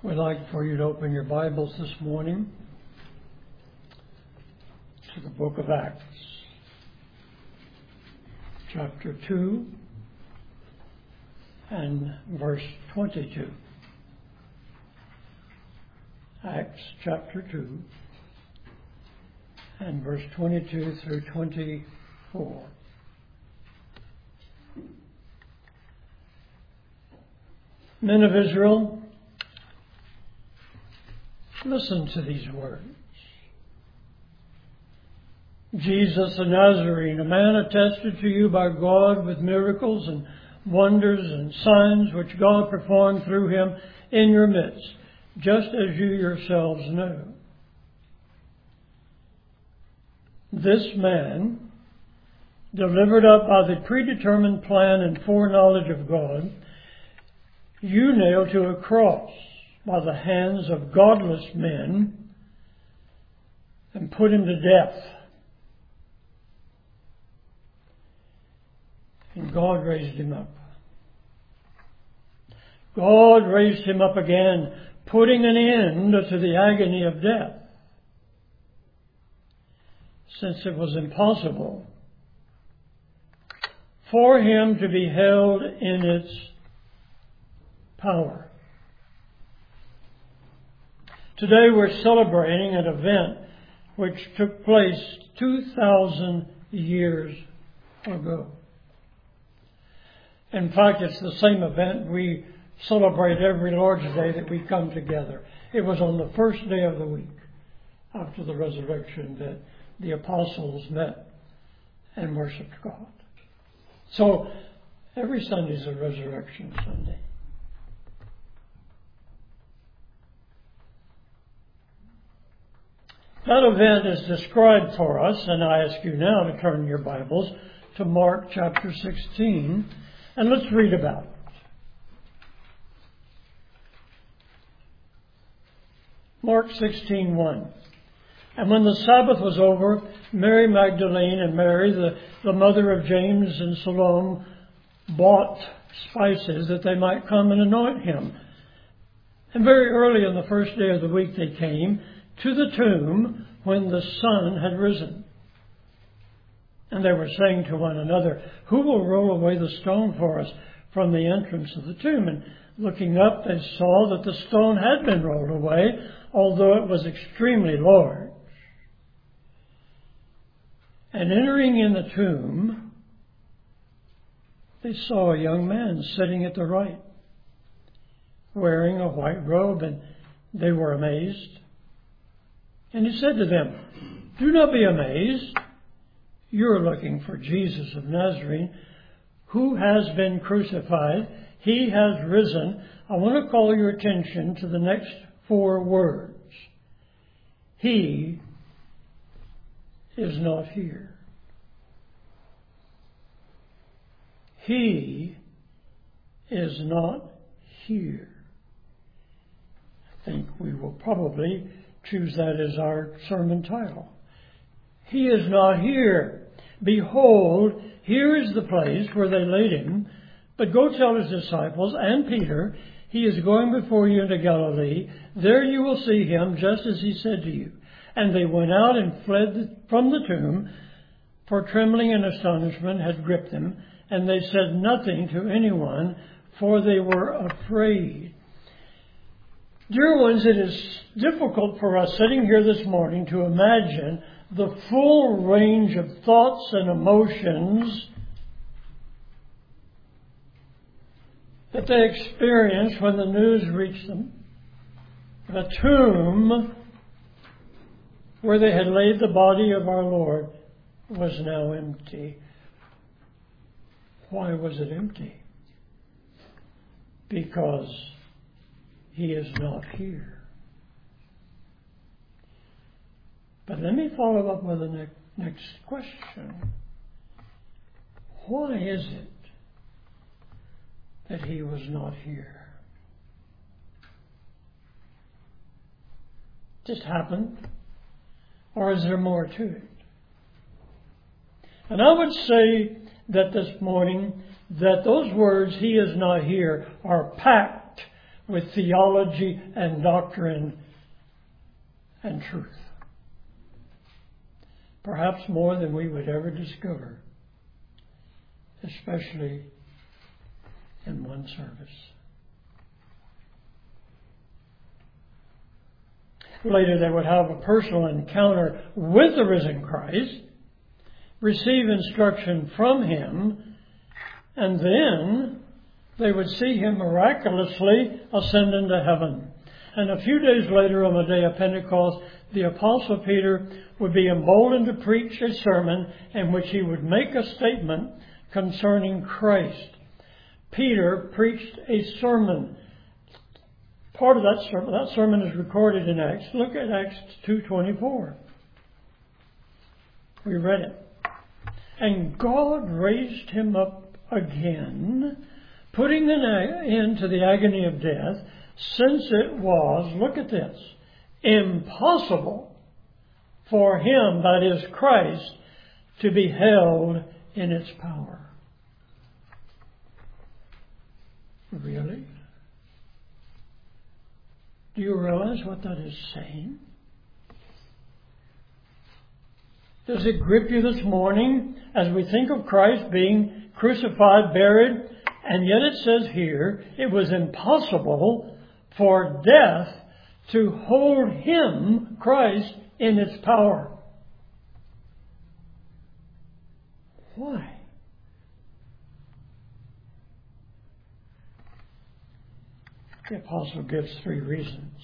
We'd like for you to open your Bibles this morning to the book of Acts, chapter 2 and verse 22. Acts chapter 2 and verse 22 through 24. Men of Israel, listen to these words. Jesus the Nazarene, a man attested to you by God with miracles and wonders and signs which God performed through him in your midst, just as you yourselves know. This man, delivered up by the predetermined plan and foreknowledge of God, you nailed to a cross by the hands of godless men and put him to death. And God raised him up. God raised him up again, putting an end to the agony of death, since it was impossible for him to be held in its power. Today we're celebrating an event which took place 2,000 years ago. In fact, it's the same event we celebrate every Lord's Day that we come together. It was on the first day of the week after the resurrection that the apostles met and worshiped God. So every Sunday is a resurrection Sunday. That event is described for us, and I ask you now to turn your Bibles to Mark chapter 16, and let's read about it. Mark 16:1. And when the Sabbath was over, Mary Magdalene and Mary, the mother of James and Salome, bought spices that they might come and anoint him. And very early on the first day of the week they came to the tomb when the sun had risen. And they were saying to one another, "Who will roll away the stone for us from the entrance of the tomb?" And looking up, they saw that the stone had been rolled away, although it was extremely large. And entering in the tomb, they saw a young man sitting at the right, wearing a white robe, and they were amazed. And he said to them, "Do not be amazed. You're looking for Jesus of Nazareth, who has been crucified. He has risen." I want to call your attention to the next 4 words. He is not here. He is not here. I think we will probably choose that as our sermon title. He is not here. Behold, here is the place where they laid him. But go tell his disciples and Peter, he is going before you into Galilee. There you will see him, just as he said to you. And they went out and fled from the tomb, for trembling and astonishment had gripped them. And they said nothing to anyone, for they were afraid. Dear ones, it is difficult for us sitting here this morning to imagine the full range of thoughts and emotions that they experienced when the news reached them. The tomb where they had laid the body of our Lord was now empty. Why was it empty? Because he is not here. But let me follow up with the next question. Why is it that he was not here? Just happened? Or is there more to it? And I would say that this morning that those words, "he is not here," are packed with theology and doctrine and truth. Perhaps more than we would ever discover, especially in one service. Later they would have a personal encounter with the risen Christ, receive instruction from Him, and then they would see Him miraculously ascend into heaven. And a few days later, on the day of Pentecost, the Apostle Peter would be emboldened to preach a sermon in which he would make a statement concerning Christ. Peter preached a sermon. Part of that sermon is recorded in Acts. Look at Acts 2:24. We read it. And God raised him up again, putting an end to the agony of death, since it was, look at this, impossible for him, that is Christ, to be held in its power. Really? Do you realize what that is saying? Does it grip you this morning as we think of Christ being crucified, buried, and yet it says here it was impossible for death to hold Him, Christ, in its power? Why? The Apostle gives 3 reasons.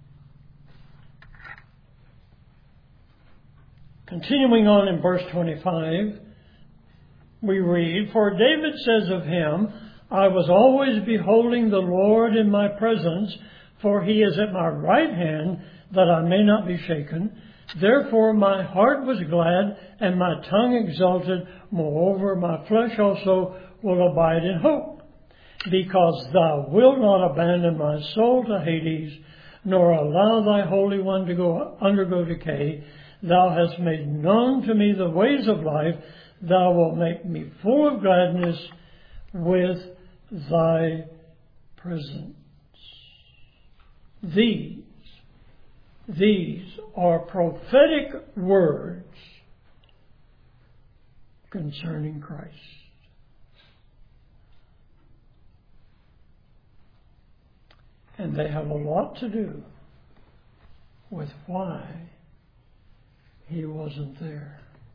Continuing on in verse 25, we read, For David says of Him, I was always beholding the Lord in my presence, for He is at my right hand, that I may not be shaken. Therefore my heart was glad, and my tongue exulted. Moreover, my flesh also will abide in hope. Because Thou wilt not abandon my soul to Hades, nor allow Thy Holy One to undergo decay. Thou hast made known to me the ways of life. Thou wilt make me full of gladness with Thy presence. These are prophetic words concerning Christ. And they have a lot to do with why He wasn't there.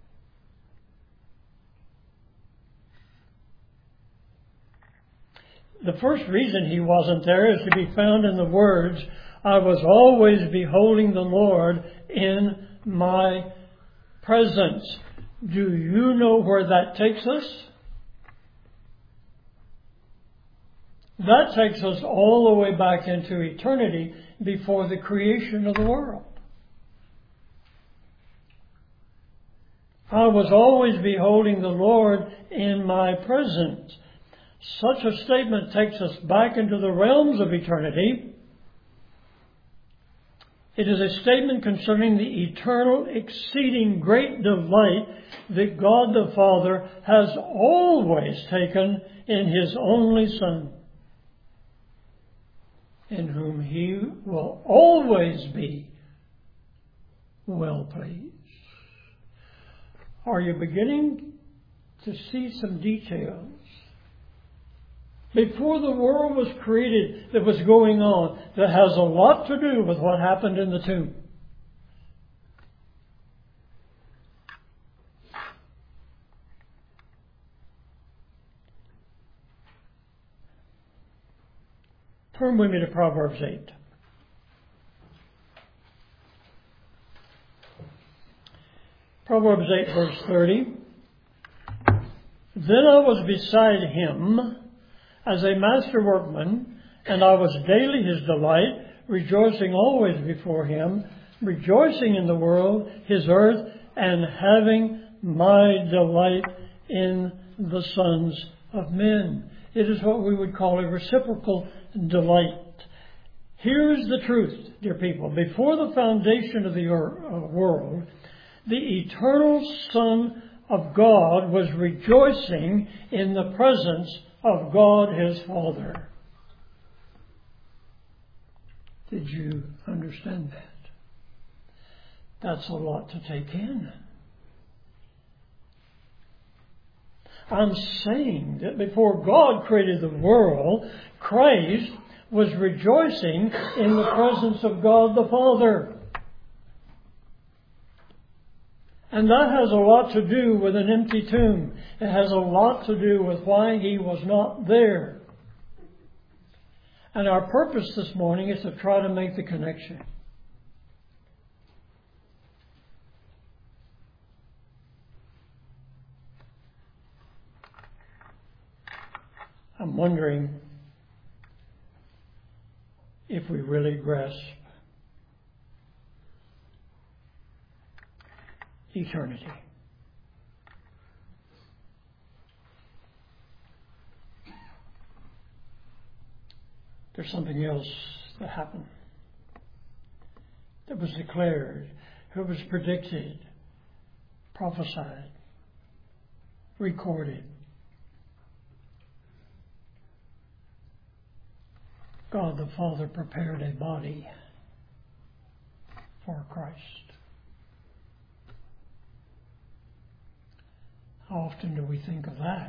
The first reason He wasn't there is to be found in the words, I was always beholding the Lord in my presence. Do you know where that takes us? That takes us all the way back into eternity before the creation of the world. I was always beholding the Lord in my presence. Such a statement takes us back into the realms of eternity. It is a statement concerning the eternal, exceeding great delight that God the Father has always taken in His only Son, in whom He will always be well pleased. Are you beginning to see some details? Before the world was created, that was going on, that has a lot to do with what happened in the tomb. Turn with me to Proverbs 8. Proverbs 8, verse 30. Then I was beside Him as a master workman, and I was daily His delight, rejoicing always before Him, rejoicing in the world, His earth, and having my delight in the sons of men. It is what we would call a reciprocal delight. Here's the truth, dear people. Before the foundation of the world, the eternal Son of God was rejoicing in the presence of God His Father. Did you understand that? That's a lot to take in. I'm saying that before God created the world, Christ was rejoicing in the presence of God the Father. And that has a lot to do with an empty tomb. It has a lot to do with why He was not there. And our purpose this morning is to try to make the connection. I'm wondering if we really grasp eternity. There's something else that happened, that was declared, that was predicted, prophesied, recorded. God the Father prepared a body for Christ. How often do we think of that?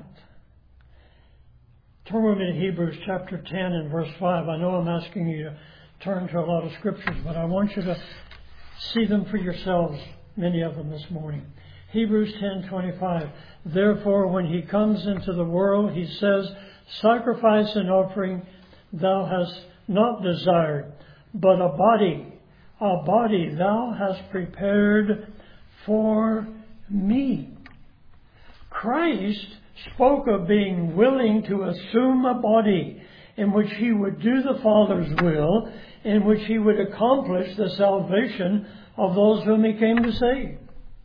Turn with me to Hebrews chapter 10 and verse 5. I know I'm asking you to turn to a lot of scriptures, but I want you to see them for yourselves, many of them this morning. Hebrews 10:25. Therefore, when He comes into the world, He says, sacrifice and offering thou hast not desired, but a body thou hast prepared for me. Christ spoke of being willing to assume a body in which He would do the Father's will, in which He would accomplish the salvation of those whom He came to save.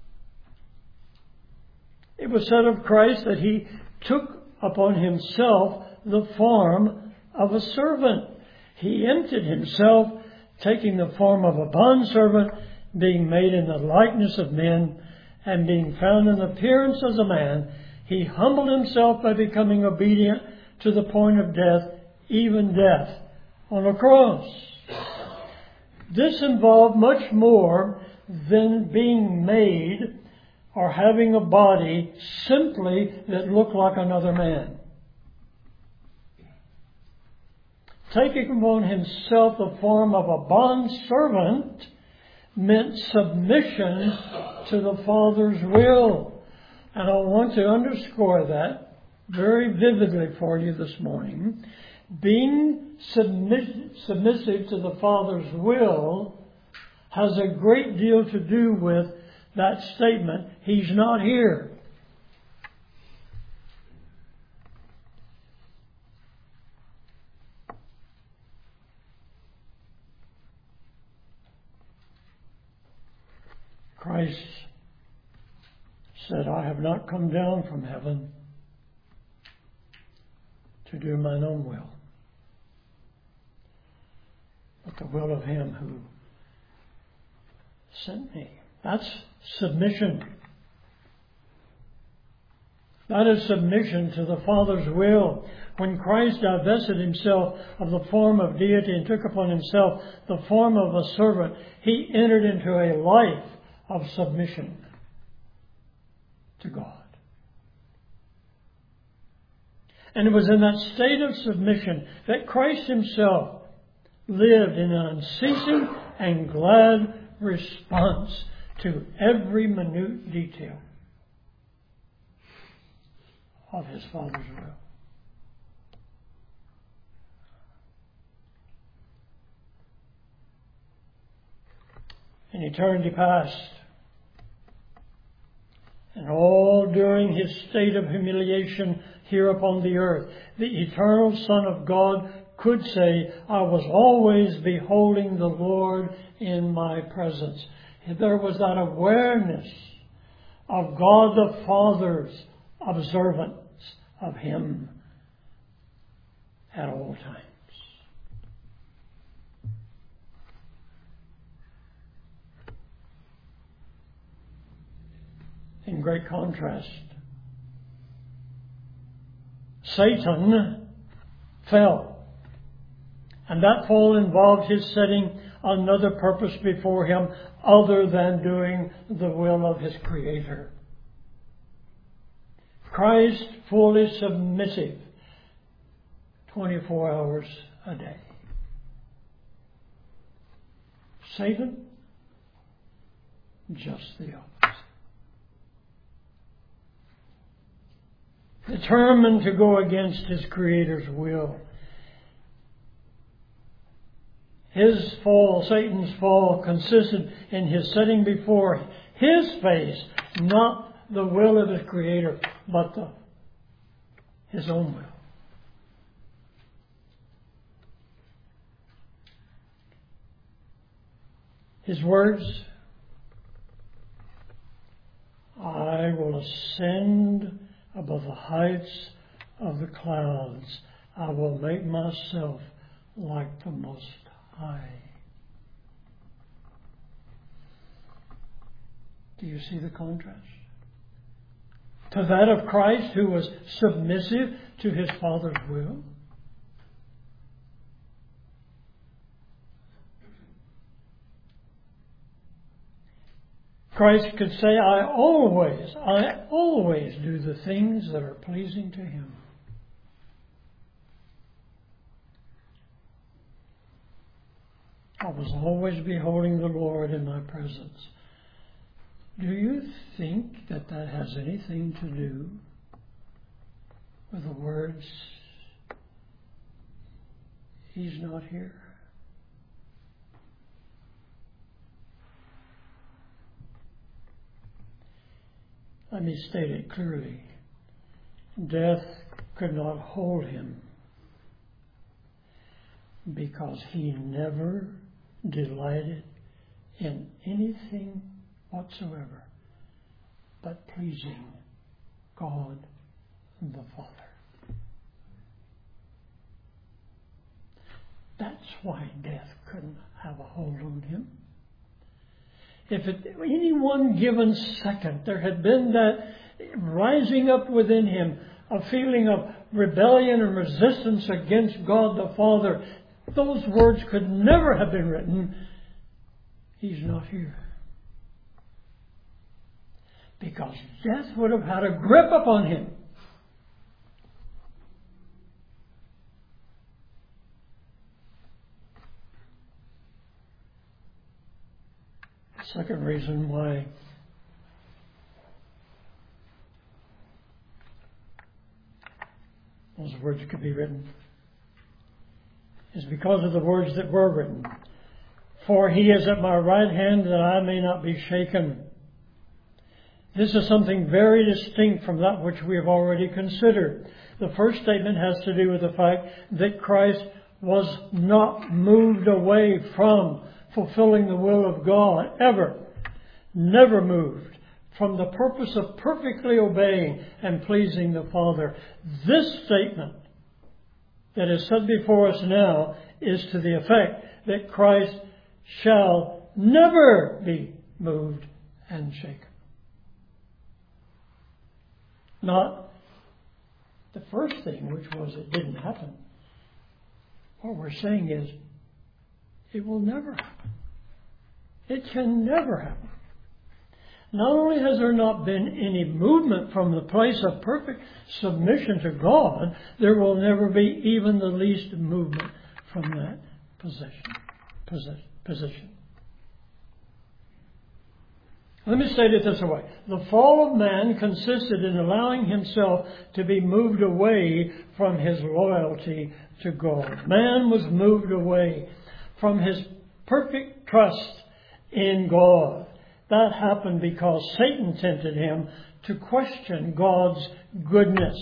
It was said of Christ that He took upon Himself the form of a servant. He emptied Himself, taking the form of a bondservant, being made in the likeness of men, and being found in appearance as a man, He humbled Himself by becoming obedient to the point of death, even death on a cross. This involved much more than being made or having a body simply that looked like another man. Taking upon Himself the form of a bondservant meant submission to the Father's will. And I want to underscore that very vividly for you this morning. Being submissive to the Father's will has a great deal to do with that statement, He's not here. Christ said, I have not come down from heaven to do mine own will, but the will of Him who sent me. That's submission. That is submission to the Father's will. When Christ divested Himself of the form of deity and took upon Himself the form of a servant, He entered into a life of submission to God. And it was in that state of submission that Christ Himself lived in an unceasing and glad response to every minute detail of His Father's will. In eternity past, and all during His state of humiliation here upon the earth, the eternal Son of God could say, I was always beholding the Lord in my presence. There was that awareness of God the Father's observance of Him at all times. In great contrast, Satan fell And that fall involved his setting another purpose before him other than doing the will of his Creator. Christ fully submissive 24 hours a day. Satan, just the opposite. Determined to go against his Creator's will. His fall, Satan's fall, consisted in his setting before his face, not the will of his Creator, but his own will. His words, I will ascend above the heights of the clouds. I will make myself like the Most High. Do you see the contrast? To that of Christ, who was submissive to his Father's will. Christ could say, I always do the things that are pleasing to him. I was always beholding the Lord in my presence. Do you think that has anything to do with the words, he's not here? Let me state it clearly. Death could not hold him because he never delighted in anything whatsoever but pleasing God the Father. That's why death couldn't have a hold on him. If at any one given second there had been that rising up within him, a feeling of rebellion and resistance against God the Father, those words could never have been written, he's not here. Because death would have had a grip upon him. Second reason why those words could be written is because of the words that were written. For he is at my right hand that I may not be shaken. This is something very distinct from that which we have already considered. The first statement has to do with the fact that Christ was not moved away from fulfilling the will of God, ever. Never moved from the purpose of perfectly obeying and pleasing the Father. This statement that is set before us now is to the effect that Christ shall never be moved and shaken. Not the first thing, which was it didn't happen. What we're saying is, it will never happen. It can never happen. Not only has there not been any movement from the place of perfect submission to God, there will never be even the least movement from that position. Let me state it this way. The fall of man consisted in allowing himself to be moved away from his loyalty to God. Man was moved away from his perfect trust in God. That happened because Satan tempted him to question God's goodness.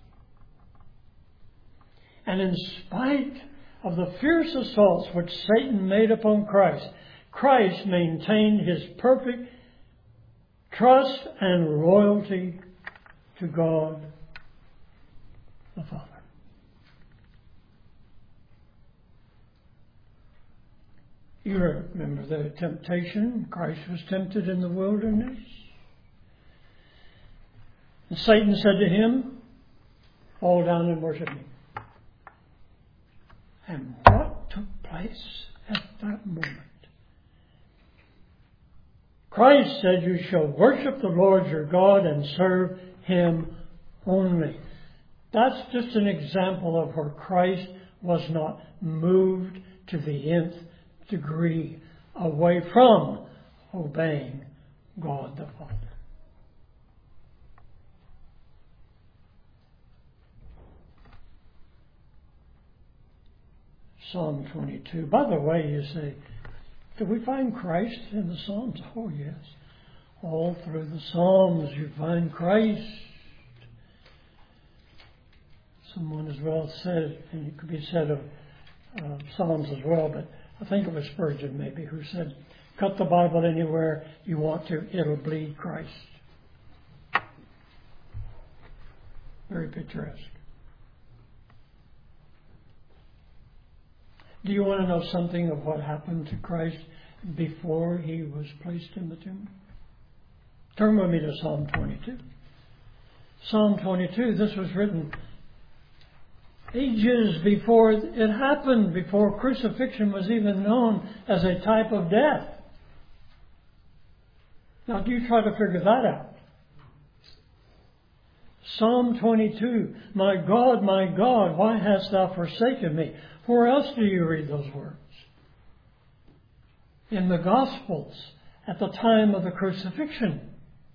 And in spite of the fierce assaults which Satan made upon Christ, Christ maintained his perfect trust and loyalty to God the Father. You remember the temptation. Christ was tempted in the wilderness. And Satan said to him, fall down and worship me. And what took place at that moment. Christ said, "You shall worship the Lord your God and serve Him only." That's just an example of where Christ was not moved to the nth degree away from obeying God the Father. Psalm 22. By the way, you say, do we find Christ in the Psalms? Oh, yes. All through the Psalms you find Christ. Someone as well said, and it could be said of Psalms as well, but I think it was Spurgeon maybe who said, cut the Bible anywhere you want to, it'll bleed Christ. Very picturesque. Do you want to know something of what happened to Christ before He was placed in the tomb? Turn with me to Psalm 22. Psalm 22, this was written ages before it happened, before crucifixion was even known as a type of death. Now, do you try to figure that out? Psalm 22, my God, why hast thou forsaken me? Where else do you read those words? In the Gospels, at the time of the crucifixion.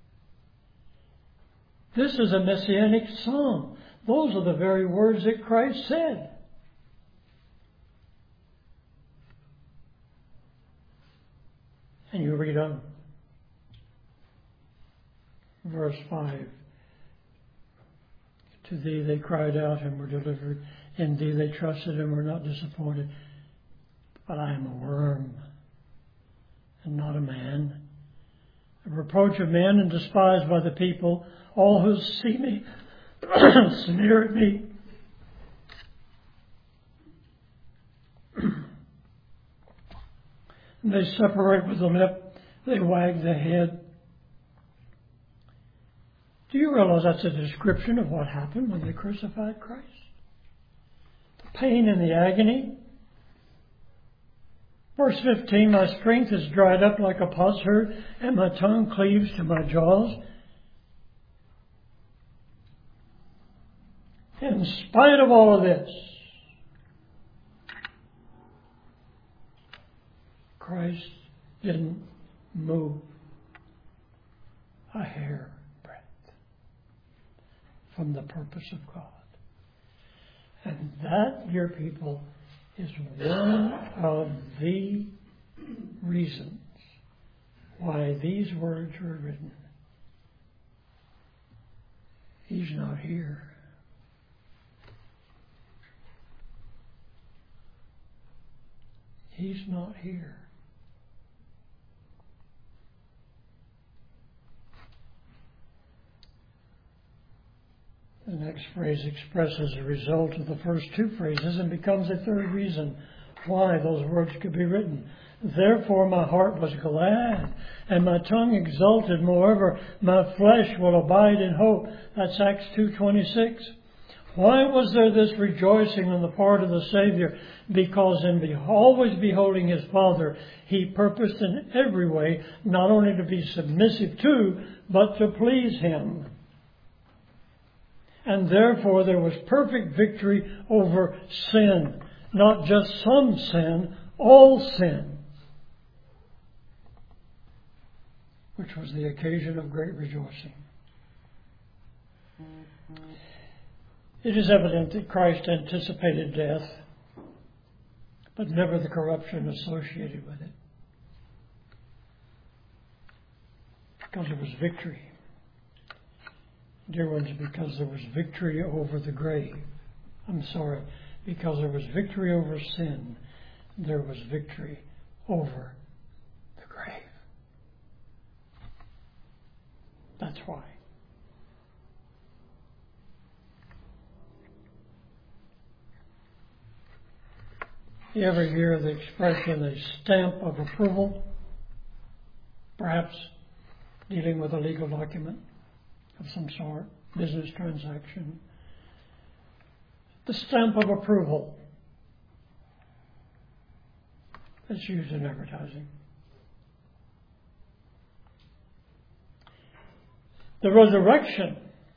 This is a messianic psalm. Those are the very words that Christ said. And you read on. Verse 5. To Thee they cried out and were delivered. In Thee they trusted and were not disappointed. But I am a worm and not a man, a reproach of men and despised by the people. All who see me sneer at me. They separate with the lip. They wag the head. Do you realize that's a description of what happened when they crucified Christ? The pain and the agony. Verse 15, my strength is dried up like a potsherd, and my tongue cleaves to my jaws. In spite of all of this, Christ didn't move a hair breadth from the purpose of God. And that, dear people, is one of the reasons why these words were written. He's not here. He's not here. The next phrase expresses a result of the first two phrases and becomes a third reason why those words could be written. Therefore my heart was glad, and my tongue exulted. Moreover, my flesh will abide in hope. That's Acts 2:26. Why was there this rejoicing on the part of the Savior? Because in always beholding His Father, He purposed in every way not only to be submissive to, but to please Him. And therefore there was perfect victory over sin. Not just some sin, all sin. Which was the occasion of great rejoicing. It is evident that Christ anticipated death, but never the corruption associated with it. Because there was victory. Dear ones, because there was victory over the grave. Because there was victory over sin, there was victory over the grave. That's why. You ever hear the expression, a stamp of approval? Perhaps dealing with a legal document of some sort, business transaction. The stamp of approval. that's used in advertising. The resurrection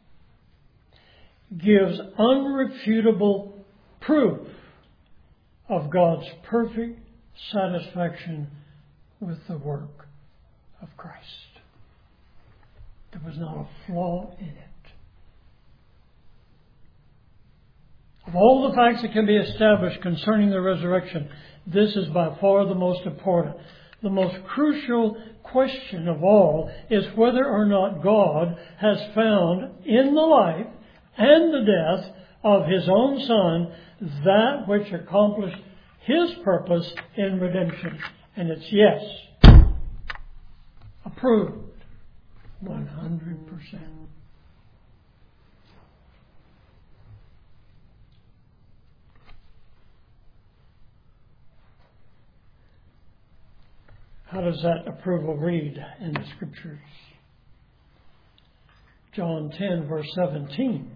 gives unrefutable proof of God's perfect satisfaction with the work of Christ. There was not a flaw in it. Of all the facts that can be established concerning the resurrection, this is by far the most important. The most crucial question of all is whether or not God has found in the life and the death of His own Son that which accomplished His purpose in redemption. And it's yes. Approved. 100%. How does that approval read in the Scriptures? John 10, verse 17.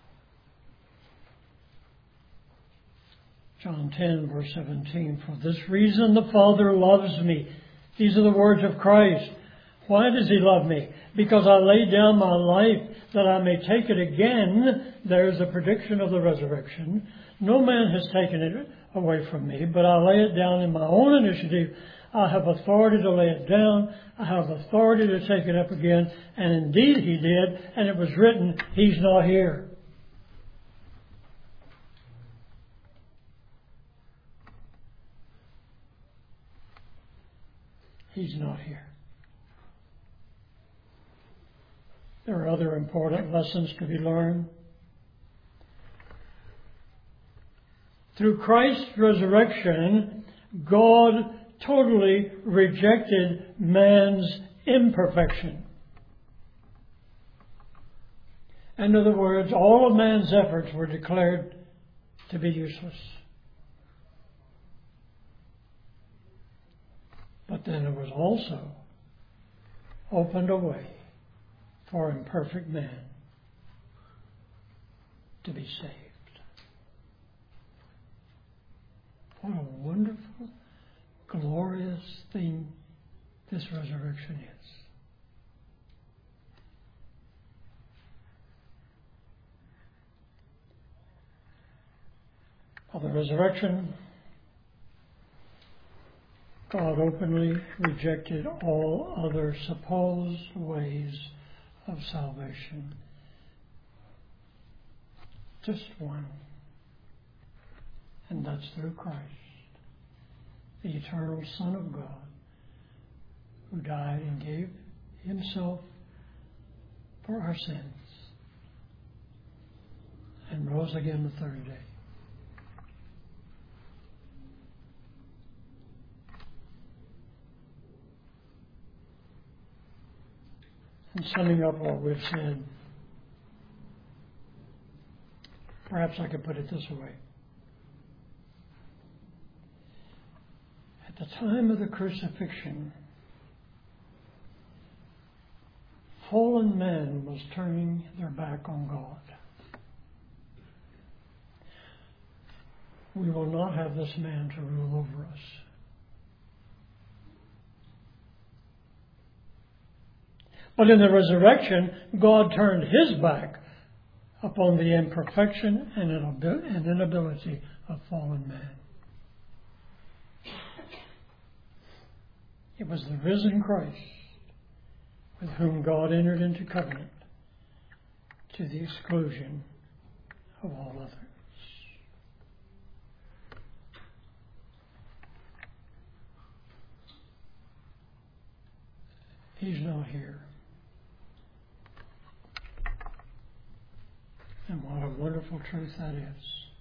John 10, verse 17. For this reason the Father loves me. These are the words of Christ. Why does He love me? Because I lay down my life that I may take it again. There's a prediction of the resurrection. No man has taken it away from me, but I lay it down in my own initiative. I have authority to lay it down. I have authority to take it up again. And indeed He did. And it was written, He's not here. He's not here. There are other important lessons to be learned. Through Christ's resurrection, God totally rejected man's imperfection. In other words, all of man's efforts were declared to be useless. But then it was also opened a way for imperfect man to be saved. What a wonderful, glorious thing this resurrection is. Of the resurrection, God openly rejected all other supposed ways of salvation. Just one. And that's through Christ, the eternal Son of God, who died and gave Himself for our sins and rose again the third day. And summing up what we've said, perhaps I could put it this way. At the time of the crucifixion, fallen man was turning their back on God. We will not have this man to rule over us. But in the resurrection, God turned His back upon the imperfection and inability of fallen man. It was the risen Christ with whom God entered into covenant to the exclusion of all others. He's not here. And what a wonderful truth that is.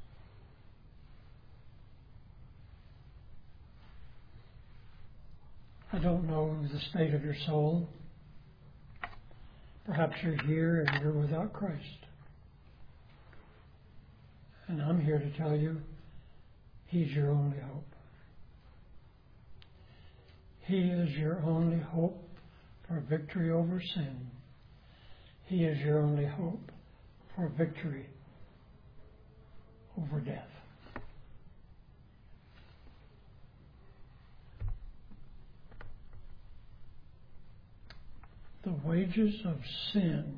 I don't know the state of your soul. Perhaps you're here and you're without Christ. And I'm here to tell you, He's your only hope. He is your only hope for victory over sin. He is your only hope for victory over death. The wages of sin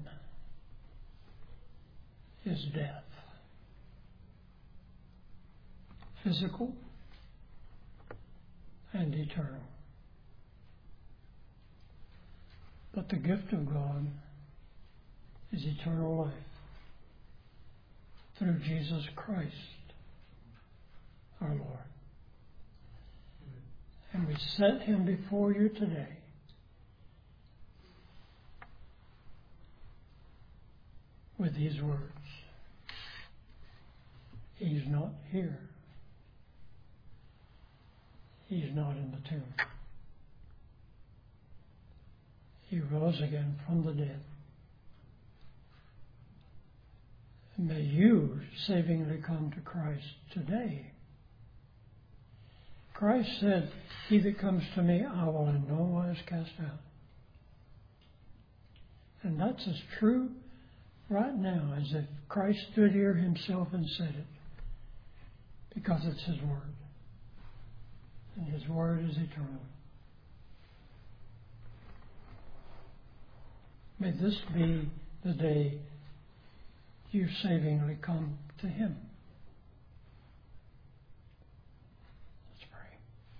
is death. Physical and eternal. But the gift of God is eternal life through Jesus Christ, our Lord. And we set him before you today with these words. He's not here. He's not in the tomb. He rose again from the dead. May you savingly come to Christ today. Christ said, "He that comes to me, I will in no wise cast out." And that's as true right now as if Christ stood here himself and said it, because it's his word. And his word is eternal. May this be the day you savingly come to him. Let's pray.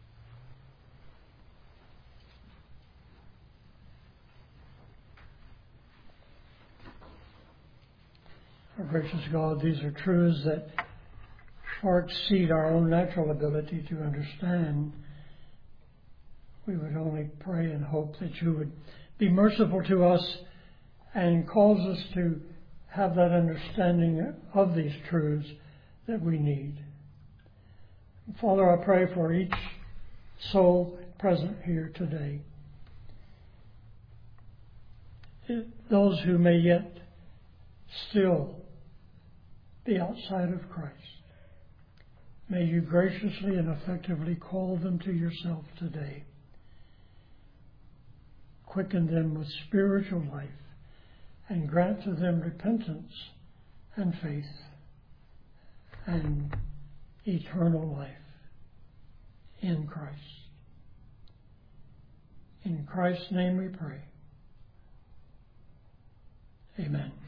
Our gracious God, these are truths that far exceed our own natural ability to understand. We would only pray and hope that you would be merciful to us and cause us to have that understanding of these truths that we need. Father, I pray for each soul present here today. Those who may yet still be outside of Christ. May you graciously and effectively call them to yourself today. Quicken them with spiritual life and grant to them repentance and faith and eternal life in Christ. In Christ's name we pray. Amen.